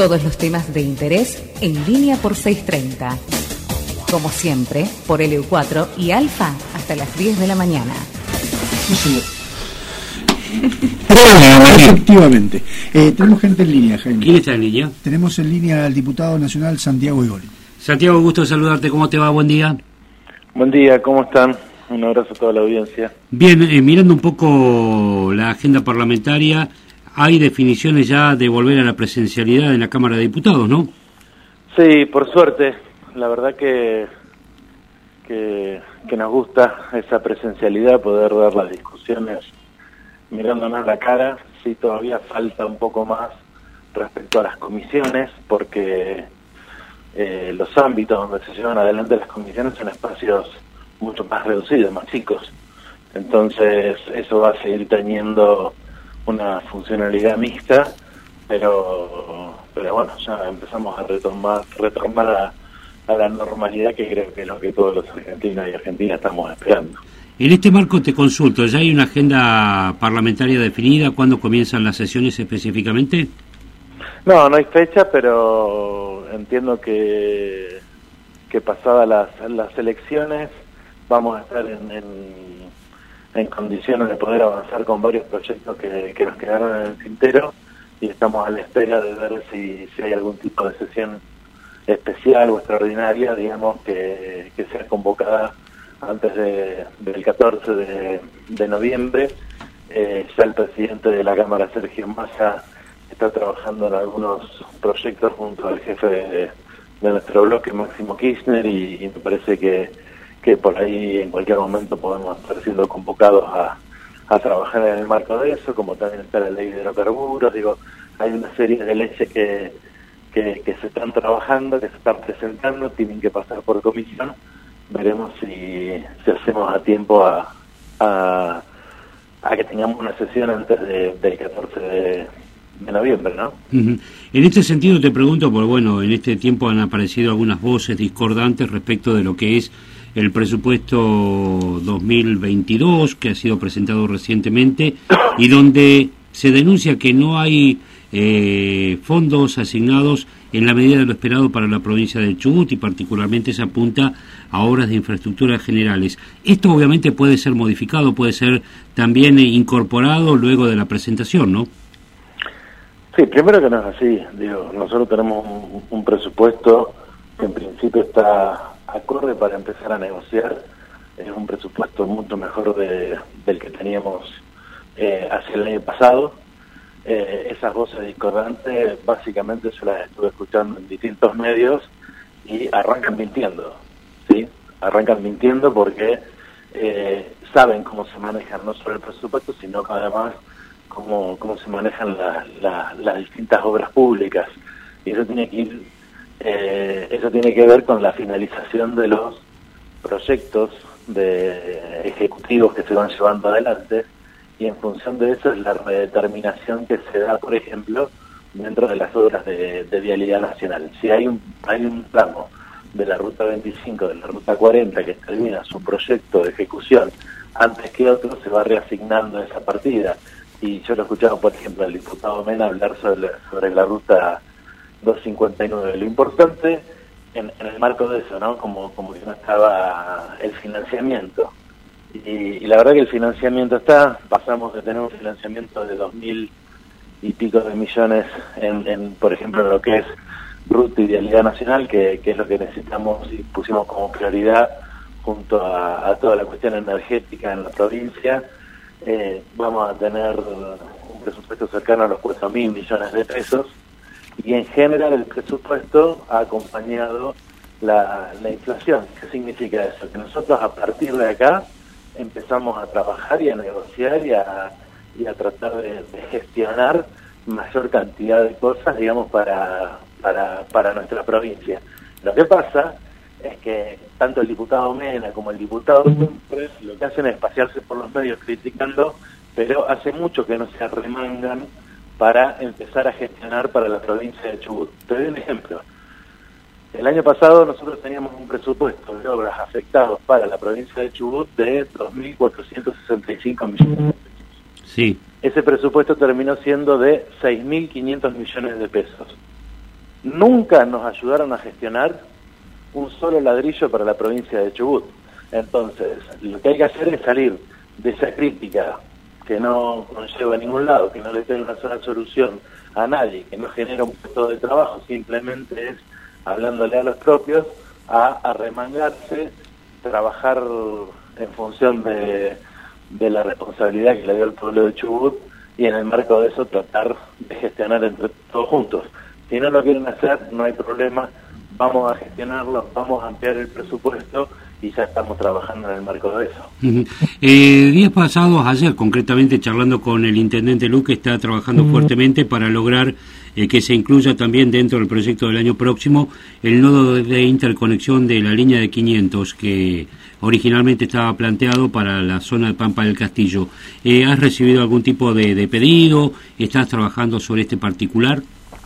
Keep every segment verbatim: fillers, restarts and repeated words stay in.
Todos los temas de interés en línea por seiscientos treinta. Como siempre, por L U cuatro y Alfa hasta las diez de la mañana. Efectivamente. Eh, tenemos gente en línea, Jaime. ¿Quién está en línea? Tenemos en línea al diputado nacional Santiago Egoli. Santiago, gusto saludarte. ¿Cómo te va? Buen día. Buen día, ¿cómo están? Un abrazo a toda la audiencia. Bien, eh, mirando un poco la agenda parlamentaria, hay definiciones ya de volver a la presencialidad en la Cámara de Diputados, ¿no? Sí, por suerte. La verdad que, que, que nos gusta esa presencialidad, poder dar las discusiones mirándonos a la cara. Sí, todavía falta un poco más respecto a las comisiones, porque eh, los ámbitos donde se llevan adelante las comisiones son espacios mucho más reducidos, más chicos. Entonces eso va a seguir teniendo una funcionalidad mixta, pero pero bueno, ya empezamos a retomar, retomar a, a la normalidad, que creo que es lo que todos los argentinos y argentinas estamos esperando. En este marco te consulto, ¿ya hay una agenda parlamentaria definida? ¿Cuándo comienzan las sesiones específicamente? No, no hay fecha, pero entiendo que, que pasadas las, las elecciones vamos a estar en, en, en condiciones de poder avanzar con varios proyectos que, que nos quedaron en el tintero, y estamos a la espera de ver si, si hay algún tipo de sesión especial o extraordinaria, digamos, que, que sea convocada antes de, del catorce de, de noviembre. Eh, ya el presidente de la Cámara, Sergio Massa, está trabajando en algunos proyectos junto al jefe de, de nuestro bloque, Máximo Kirchner, y, y me parece que, que por ahí en cualquier momento podemos estar siendo convocados a, a trabajar en el marco de eso, como también está la ley de hidrocarburos. Digo, hay una serie de leyes que, que, que se están trabajando, que se están presentando, tienen que pasar por comisión. Veremos si, si hacemos a tiempo a, a, a que tengamos una sesión antes de, del catorce de, de noviembre, ¿no? Uh-huh. En este sentido te pregunto, porque bueno, en este tiempo han aparecido algunas voces discordantes respecto de lo que es el presupuesto dos mil veintidós, que ha sido presentado recientemente, y donde se denuncia que no hay eh, fondos asignados en la medida de lo esperado para la provincia de Chubut, y particularmente se apunta a obras de infraestructura generales. Esto obviamente puede ser modificado, puede ser también incorporado luego de la presentación, ¿no? Sí, primero que no es así. Digo, nosotros tenemos un, un presupuesto que en principio está acorde para empezar a negociar. Es un presupuesto mucho mejor de, del que teníamos eh, hacia el año pasado. Eh, esas voces discordantes básicamente yo las estuve escuchando en distintos medios y arrancan mintiendo, ¿sí? Arrancan mintiendo porque eh, saben cómo se manejan no solo el presupuesto, sino que además cómo, cómo se manejan la, la, las distintas obras públicas. Y eso tiene que ir, eh, eso tiene que ver con la finalización de los proyectos de ejecutivos que se van llevando adelante, y en función de eso es la redeterminación que se da, por ejemplo, dentro de las obras de, de vialidad nacional. Si hay un hay un tramo de la ruta veinticinco, de la ruta cuarenta, que termina su proyecto de ejecución antes que otro, se va reasignando esa partida. Y yo lo he escuchado, por ejemplo, al diputado Mena hablar sobre, sobre la ruta doscientos cincuenta y nueve. Lo importante en, en el marco de eso, ¿no? Como, como que no estaba el financiamiento. Y, y la verdad que el financiamiento está, pasamos de tener un financiamiento de dos mil y pico de millones en, en por ejemplo, lo que es ruta y vialidad nacional, que, que es lo que necesitamos y pusimos como prioridad junto a, a toda la cuestión energética en la provincia. Eh, vamos a tener un presupuesto cercano a los cuatro mil millones de pesos, y en general el presupuesto ha acompañado la, la inflación. ¿Qué significa eso? Que nosotros a partir de acá empezamos a trabajar y a negociar y a, y a tratar de, de gestionar mayor cantidad de cosas, digamos, para, para, para nuestra provincia. Lo que pasa es que tanto el diputado Mena como el diputado Cumbres lo que hacen es pasearse por los medios criticando, pero hace mucho que no se arremangan para empezar a gestionar para la provincia de Chubut. Te doy un ejemplo. El año pasado nosotros teníamos un presupuesto de obras afectados para la provincia de Chubut de dos mil cuatrocientos sesenta y cinco millones de pesos. Sí. Ese presupuesto terminó siendo de seis mil quinientos millones de pesos. nunca nos ayudaron a gestionar un solo ladrillo para la provincia de Chubut. Entonces, lo que hay que hacer es salir de esa crítica que no conlleva a ningún lado, que no le tiene una sola solución a nadie, que no genera un puesto de trabajo, simplemente es hablándole a los propios, a arremangarse, trabajar en función de, de la responsabilidad que le dio el pueblo de Chubut, y en el marco de eso tratar de gestionar entre todos juntos. Si no lo quieren hacer, no hay problema, vamos a gestionarlo, vamos a ampliar el presupuesto y ya estamos trabajando en el marco de eso. Uh-huh. Eh, días pasados, ayer concretamente, charlando con el intendente Luque, está trabajando uh-huh. fuertemente para lograr eh, que se incluya también dentro del proyecto del año próximo el nodo de interconexión de la línea de quinientos que originalmente estaba planteado para la zona de Pampa del Castillo. Eh, ¿Has recibido algún tipo de, de pedido? ¿Estás trabajando sobre este particular?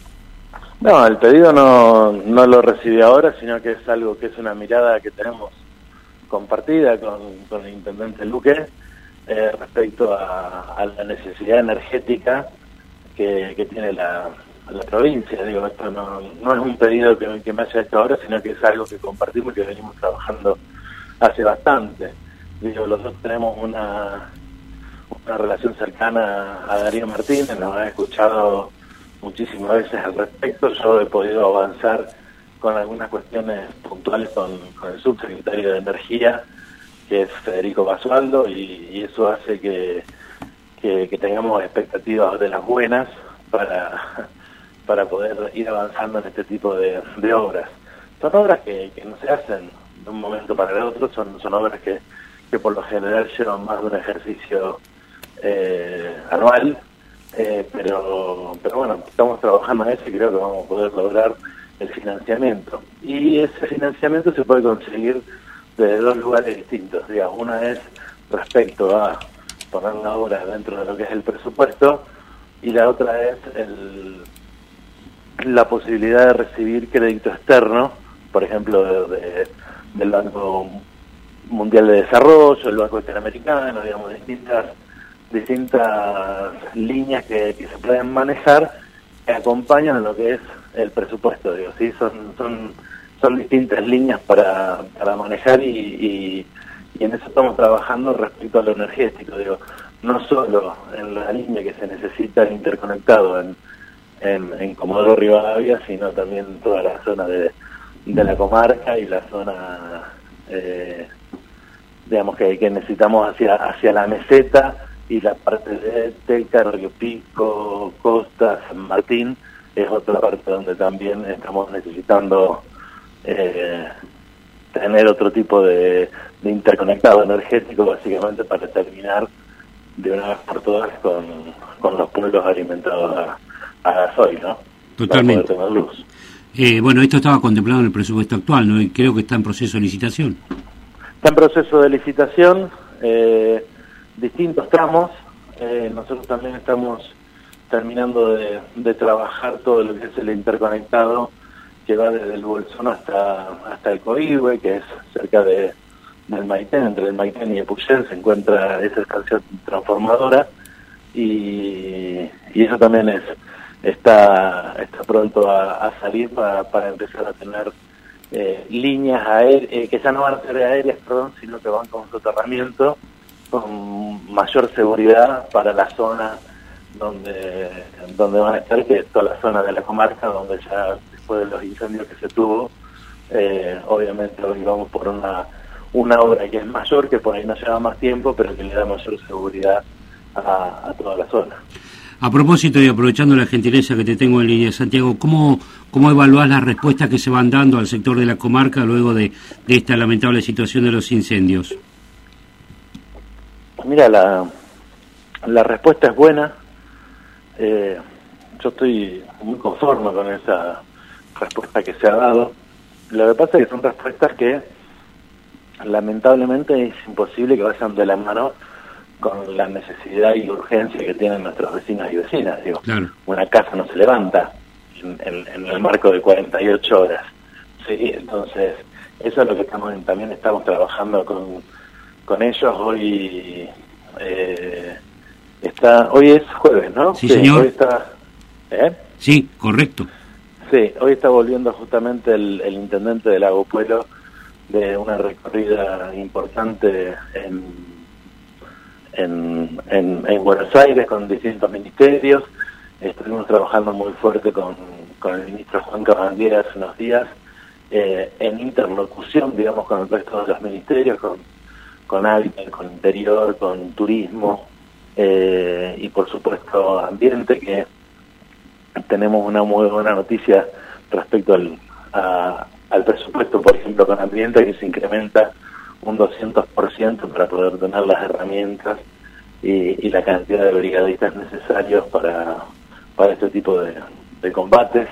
No, el pedido no, no lo recibí ahora, sino que es algo que es una mirada que tenemos compartida con, con el intendente Luque eh, respecto a, a la necesidad energética que, que tiene la, la provincia. Digo, esto no, no es un pedido que, que me haya hecho ahora, sino que es algo que compartimos y que venimos trabajando hace bastante. Digo, los dos tenemos una, una relación cercana a Darío Martínez, nos ha escuchado muchísimas veces al respecto. Yo he podido avanzar con algunas cuestiones puntuales con, con el subsecretario de Energía, que es Federico Basualdo, y, y eso hace que, que, que tengamos expectativas de las buenas para, para poder ir avanzando en este tipo de, de obras. Son obras que, que no se hacen de un momento para el otro, son, son obras que, que por lo general llevan más de un ejercicio eh, anual, eh, pero, pero bueno, estamos trabajando en eso y creo que vamos a poder lograr el financiamiento. Y ese financiamiento se puede conseguir de dos lugares distintos. Digamos, una es respecto a poner la obra dentro de lo que es el presupuesto, y la otra es el, la posibilidad de recibir crédito externo, por ejemplo, de, de, del Banco Mundial de Desarrollo, el Banco Interamericano, digamos, distintas distintas líneas que, que se pueden manejar que acompañan a lo que es el presupuesto. Digo, sí, son son son distintas líneas para, para manejar y, y, y en eso estamos trabajando respecto a lo energético. Digo, no solo en la línea que se necesita interconectado en, en, en Comodoro Rivadavia, sino también toda la zona de, de la comarca y la zona, eh, digamos, que, que necesitamos hacia, hacia la meseta, y la parte de Teca, Río Pico, Costa, San Martín, es otra parte donde también estamos necesitando eh, tener otro tipo de, de interconectado energético, básicamente para terminar de una vez por todas con, con los pueblos alimentados a, a gasoil, ¿no? Totalmente. Para poder tener luz. Eh, bueno, esto estaba contemplado en el presupuesto actual, ¿no? Y creo que está en proceso de licitación. Está en proceso de licitación, eh, distintos tramos. Eh, nosotros también estamos terminando de, de trabajar todo lo que es el interconectado que va desde el Bolsón hasta hasta el Coihue, que es cerca de del Maitén. Entre el Maitén y Epuyén se encuentra esa estación transformadora, y, y eso también es está está pronto a, a salir para, para empezar a tener eh, líneas aéreas, eh, que ya no van a ser aéreas, perdón, sino que van con soterramiento, con mayor seguridad para la zona donde donde van a estar, que es toda la zona de la comarca, donde ya después de los incendios que se tuvo, eh, obviamente hoy vamos por una una obra que es mayor, que por ahí nos lleva más tiempo, pero que le da mayor seguridad a, a toda la zona. A propósito, y aprovechando la gentileza que te tengo en línea, Santiago, ¿cómo, cómo evaluás las respuestas que se van dando al sector de la comarca luego de, de esta lamentable situación de los incendios? Mira, la, la respuesta es buena. Eh, yo estoy muy conforme con esa respuesta que se ha dado. Lo que pasa es que son respuestas que lamentablemente es imposible que vayan de la mano con la necesidad y urgencia que tienen nuestros vecinos y vecinas. Digo, claro. Una casa no se levanta en, en, en el marco de cuarenta y ocho horas. Sí, entonces eso es lo que estamos también estamos trabajando con con ellos. Hoy eh, está hoy es jueves, ¿no? Sí, sí, señor. Hoy está, ¿eh? Sí, correcto. Sí, hoy está volviendo justamente el, el intendente de Lago Puelo de una recorrida importante en, en, en, en Buenos Aires con distintos ministerios. Estuvimos trabajando muy fuerte con, con el ministro Juan Cabandier hace unos días, eh, en interlocución, digamos, con el resto de los ministerios, con, con Hábitat, con Interior, con Turismo, eh, y por supuesto Ambiente, que tenemos una muy buena noticia respecto al, a, al presupuesto, por ejemplo, con Ambiente, que se incrementa un doscientos por ciento para poder tener las herramientas y, y la cantidad de brigadistas necesarios para, para este tipo de, de combates.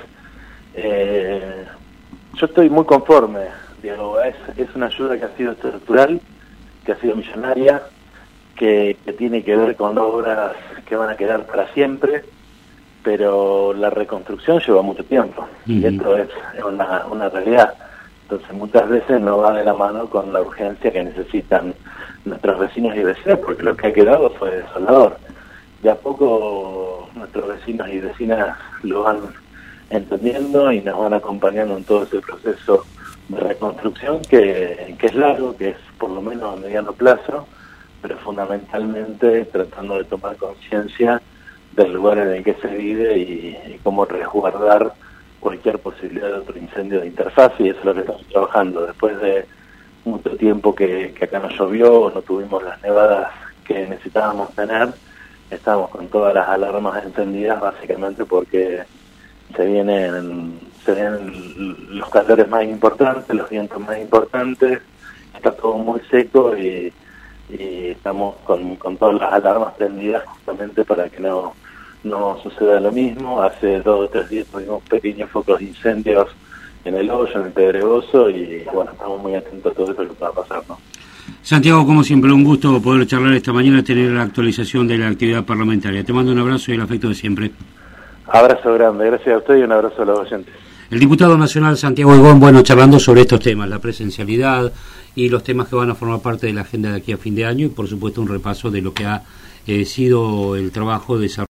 Eh, yo estoy muy conforme, Diego. Es, es una ayuda que ha sido estructural, que ha sido millonaria, que, que tiene que ver con obras que van a quedar para siempre, pero la reconstrucción lleva mucho tiempo, uh-huh. y esto es una, una realidad. Entonces muchas veces no va de la mano con la urgencia que necesitan nuestros vecinos y vecinas, porque lo que ha quedado fue desolador. De a poco nuestros vecinos y vecinas lo van entendiendo y nos van acompañando en todo ese proceso de reconstrucción que, que es largo, que es por lo menos a mediano plazo, pero fundamentalmente tratando de tomar conciencia del lugar en el que se vive y, y cómo resguardar cualquier posibilidad de otro incendio de interfaz, y eso es lo que estamos trabajando. Después de mucho tiempo que, que acá no llovió, no tuvimos las nevadas que necesitábamos tener, estamos con todas las alarmas encendidas básicamente porque se vienen, se vienen los calores más importantes, los vientos más importantes, está todo muy seco y, y estamos con, con todas las alarmas prendidas justamente para que no no suceda lo mismo. Hace dos o tres días tuvimos pequeños focos de incendios en el Hoyo, en el Pedregoso, y bueno, estamos muy atentos a todo eso que va a pasar, ¿no? Santiago, como siempre, un gusto poder charlar esta mañana, tener la actualización de la actividad parlamentaria. Te mando un abrazo y el afecto de siempre. Abrazo grande, gracias a usted y un abrazo a los oyentes. El diputado nacional Santiago Egón, bueno, charlando sobre estos temas, la presencialidad y los temas que van a formar parte de la agenda de aquí a fin de año, y por supuesto un repaso de lo que ha eh, sido el trabajo desarrollado